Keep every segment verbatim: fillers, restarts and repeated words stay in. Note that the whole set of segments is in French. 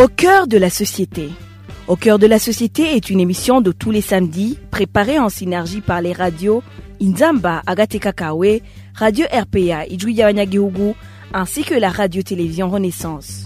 Au cœur de la société. Au cœur de la société est une émission de tous les samedis, préparée en synergie par les radios Inzamba, Agatekakawe, Radio R P A, Ijwi Yabanyagihugu, ainsi que la radio-télévision Renaissance.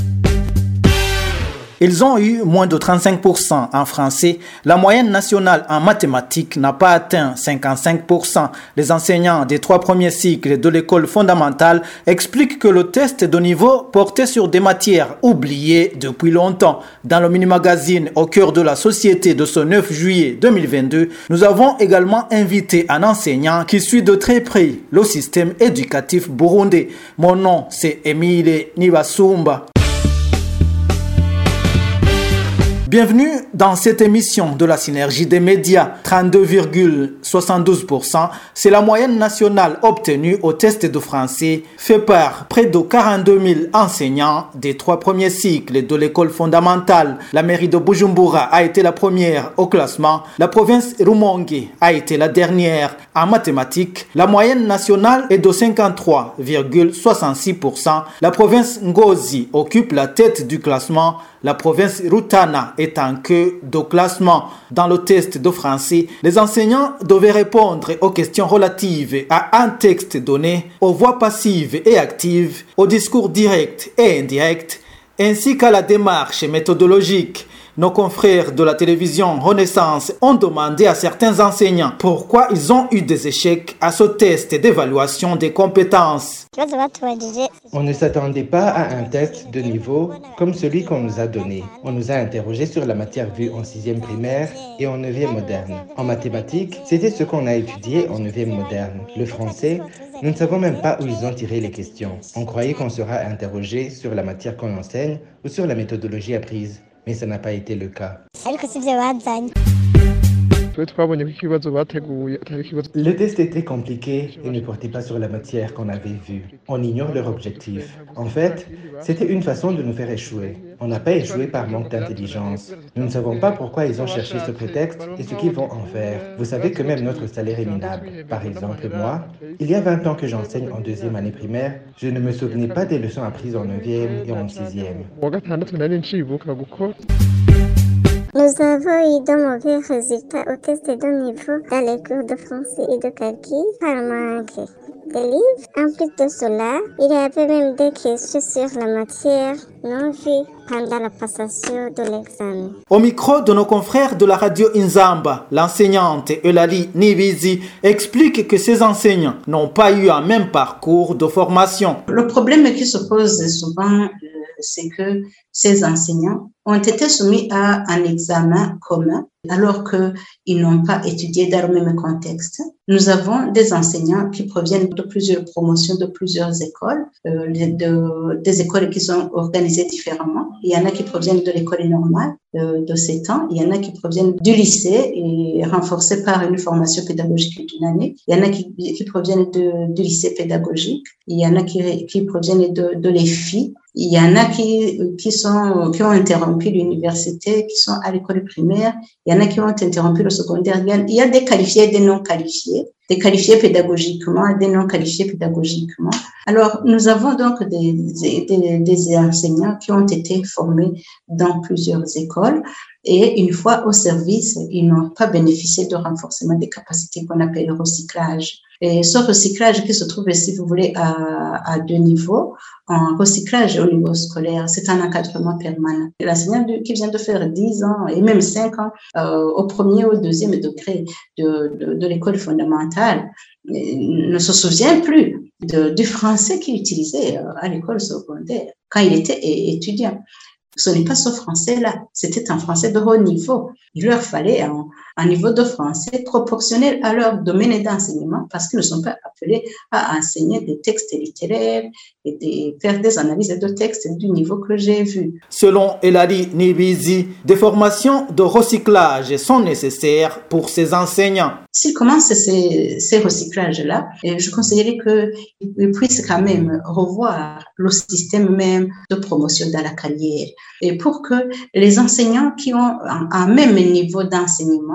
Ils ont eu moins de trente-cinq pour cent en français. La moyenne nationale en mathématiques n'a pas atteint cinquante-cinq pour cent. Les enseignants des trois premiers cycles de l'école fondamentale expliquent que le test de niveau portait sur des matières oubliées depuis longtemps. Dans le mini-magazine Au cœur de la société de ce neuf juillet deux mille vingt-deux, nous avons également invité un enseignant qui suit de très près le système éducatif burundais. Mon nom, c'est Emile Nibasumba. Bienvenue dans cette émission de la synergie des médias. trente-deux virgule soixante-douze pour cent, c'est la moyenne nationale obtenue au test de français fait par près de quarante-deux mille enseignants des trois premiers cycles de l'école fondamentale. La mairie de Bujumbura a été la première au classement. La province Rumonge a été la dernière. En mathématiques, la moyenne nationale est de cinquante-trois virgule soixante-six pour cent. La province Ngozi occupe la tête du classement. La province Rutana est en queue de classement. Dans le test de français, les enseignants devaient répondre aux questions relatives à un texte donné, aux voix passives et actives, aux discours directs et indirects, ainsi qu'à la démarche méthodologique. Nos confrères de la télévision Renaissance ont demandé à certains enseignants pourquoi ils ont eu des échecs à ce test d'évaluation des compétences. On ne s'attendait pas à un test de niveau comme celui qu'on nous a donné. On nous a interrogés sur la matière vue en sixième primaire et en neuvième moderne. En mathématiques, c'était ce qu'on a étudié en neuvième moderne. Le français, nous ne savons même pas où ils ont tiré les questions. On croyait qu'on sera interrogé sur la matière qu'on enseigne ou sur la méthodologie apprise. Mais ça n'a pas été le cas. Le test était compliqué et ne portait pas sur la matière qu'on avait vue. On ignore leur objectif. En fait, c'était une façon de nous faire échouer. On n'a pas échoué par manque d'intelligence. Nous ne savons pas pourquoi ils ont cherché ce prétexte et ce qu'ils vont en faire. Vous savez que même notre salaire est minable. Par exemple, moi, il y a vingt ans que j'enseigne en deuxième année primaire, je ne me souvenais pas des leçons apprises en neuvième et en sixième. Nous avons eu de mauvais résultats au test de niveau dans les cours de français et de calcul par manque de livres. En plus de cela, il y avait même des questions sur la matière non vue pendant la passation de l'examen. Au micro de nos confrères de la radio Inzamba, l'enseignante Eulalie Nibizi explique que ces enseignants n'ont pas eu un même parcours de formation. Le problème qui se pose souvent, c'est que ces enseignants ont été soumis à un examen commun alors qu'ils n'ont pas étudié dans le même contexte. Nous avons des enseignants qui proviennent de plusieurs promotions, de plusieurs écoles, euh, de, des écoles qui sont organisées différemment. Il y en a qui proviennent de l'école normale euh, de sept ans, il y en a qui proviennent du lycée et renforcés par une formation pédagogique d'une année. Il y en a qui, qui proviennent de, du lycée pédagogique, il y en a qui, qui proviennent de, de l'E F I. Il y en a qui, qui, sont, qui ont interrompu l'université, qui sont à l'école primaire. Il y en a qui ont interrompu le secondaire. Il y a des qualifiés et des non qualifiés, des qualifiés pédagogiquement et des non qualifiés pédagogiquement. Alors, nous avons donc des, des, des enseignants qui ont été formés dans plusieurs écoles et une fois au service, ils n'ont pas bénéficié de renforcement des capacités qu'on appelle le recyclage. Et ce recyclage qui se trouve, si vous voulez, à, à deux niveaux, en recyclage au niveau scolaire, c'est un encadrement permanent. L'enseignant qui vient de faire dix ans et même cinq ans euh, au premier ou au deuxième degré de, de, de l'école fondamentale ne se souvient plus de, du français qu'il utilisait à l'école secondaire quand il était étudiant. Ce n'est pas ce français-là, c'était un français de haut niveau. Il leur fallait un, un niveau de français proportionnel à leur domaine d'enseignement parce qu'ils ne sont pas appelés à enseigner des textes littéraires et de faire des analyses de textes du niveau que j'ai vu. Selon Eulalie Nibizi, des formations de recyclage sont nécessaires pour ces enseignants. S'ils commencent ces, ces recyclages-là, je conseillerais qu'ils puissent quand même revoir le système même de promotion dans la carrière. Et pour que les enseignants qui ont un, un même niveau d'enseignement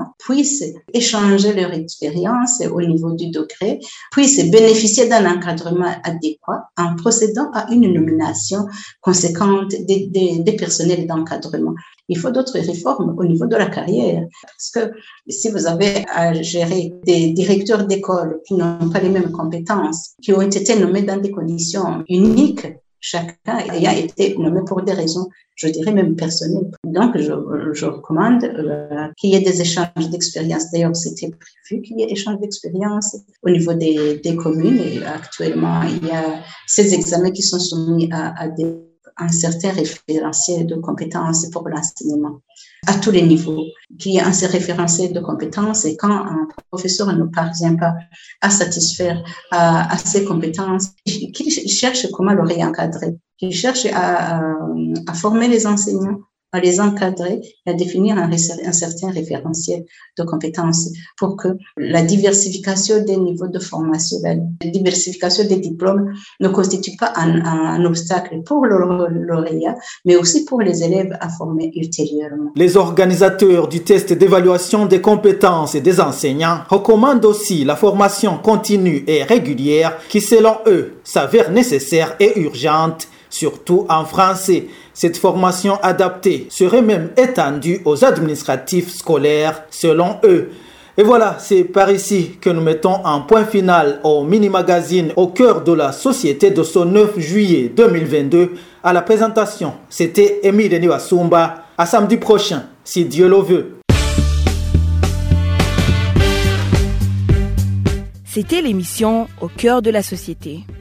puissent échanger leur expérience au niveau du degré, puissent bénéficier d'un encadrement adéquat en procédant à une nomination conséquente des, des, des personnels d'encadrement. Il faut d'autres réformes au niveau de la carrière, parce que si vous avez à gérer des directeurs d'école qui n'ont pas les mêmes compétences, qui ont été nommés dans des conditions uniques, chacun ayant été nommé pour des raisons, je dirais même personnelles. Donc, je, je recommande euh, qu'il y ait des échanges d'expérience. D'ailleurs, c'était prévu qu'il y ait échanges d'expérience au niveau des, des communes. Et actuellement, il y a ces examens qui sont soumis à, à des un certain référentiel de compétences pour l'enseignement à tous les niveaux, qu'il y ait un référentiel de compétences et quand un professeur ne parvient pas à satisfaire à, à ses compétences, qu'il cherche comment le réencadrer, qu'il cherche à, à, à former les enseignants, à les encadrer et à définir un, un certain référentiel de compétences pour que la diversification des niveaux de formation, la diversification des diplômes ne constitue pas un, un obstacle pour le lauréat, mais aussi pour les élèves à former ultérieurement. Les organisateurs du test d'évaluation des compétences des enseignants recommandent aussi la formation continue et régulière qui, selon eux, s'avère nécessaire et urgente, surtout en français. Cette formation adaptée serait même étendue aux administratifs scolaires, selon eux. Et voilà, c'est par ici que nous mettons un point final au mini-magazine au cœur de la société de ce neuf juillet deux mille vingt-deux. À la présentation, c'était Émile Niwasumba. À samedi prochain, si Dieu le veut. C'était l'émission Au cœur de la société.